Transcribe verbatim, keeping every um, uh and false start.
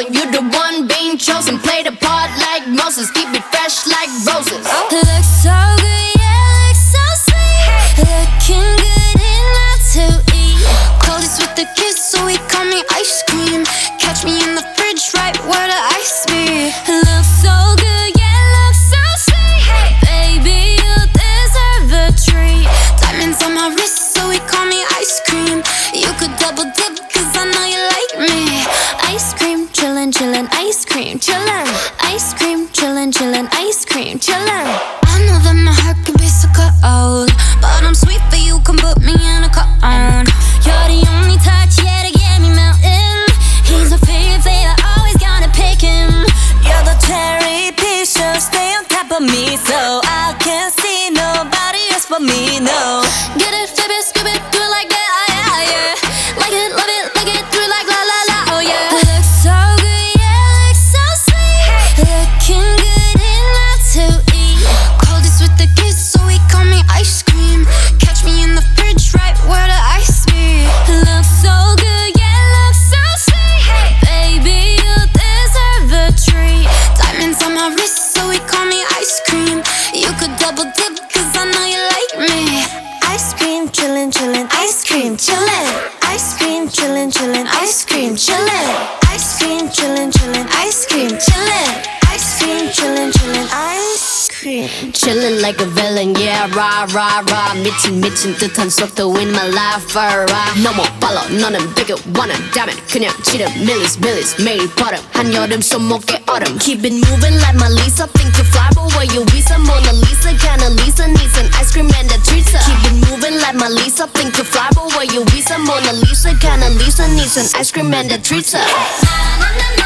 frozen. You the one being chosen. Play the part like Moses. Keep it fresh like roses. Looks so good, yeah, looks so sweet. Looking good enough to eat. Coldest with the kiss, so he call me ice cream. Catch me in the fridge, right where the ice be. Looks so good, yeah, looks so sweet. Baby, you deserve a treat. Diamonds on my wrist, so he call me ice cream. You could double dip, cause I know you like me. Ice cream, chillin', chillin', ice cream, chillin'. Ice cream, chillin', chillin', ice cream, chillin'. I know that my heart can be so cold, but I'm sweet, but you can put me in a cone. You're the only touch, yeah, to get me melting. He's a favorite, I always gotta pick him. You're the cherry piece, so stay on top of me, so I can't see nobody else but me, no. Get it, flip it, skip it, do it like that, yeah, yeah. Like it, love it, like it, do it like la la la, oh yeah. Looks so good, yeah, looks so sweet. Looking good enough to eat. Coldest with the kiss, so he call me ice cream. Catch me in the fridge, right where the ice be. Looks so good, yeah, looks so sweet. Baby, you deserve a treat. Diamonds on my wrist, so he call me ice cream. You could double dip, cause I know you like me. Ice cream, chillin', chillin', ice cream, chillin'. Ice cream, chillin', chillin', ice cream, chillin'. Ice cream, chillin', chillin', ice cream, chillin'. Ice cream, chillin', chillin', ice cream. Chillin' like a villain, yeah, rah, rah, rah. 미친 미친 듯한 속도 in my life, alright. 너무 빨라, 너는 되게 원한다면 그냥 지름 밀리스 밀리스 매일 버릇 한여름 손목에 얼음. Keep it moving like my Lisa. Think you fly, but where you visa? Mona Lisa, kinda Lisa needs an ice cream and a treat. Keep it moving like my Lisa. Think you fly, but where you visa? Mona Lisa, kinda Lisa needs an ice cream and a treat.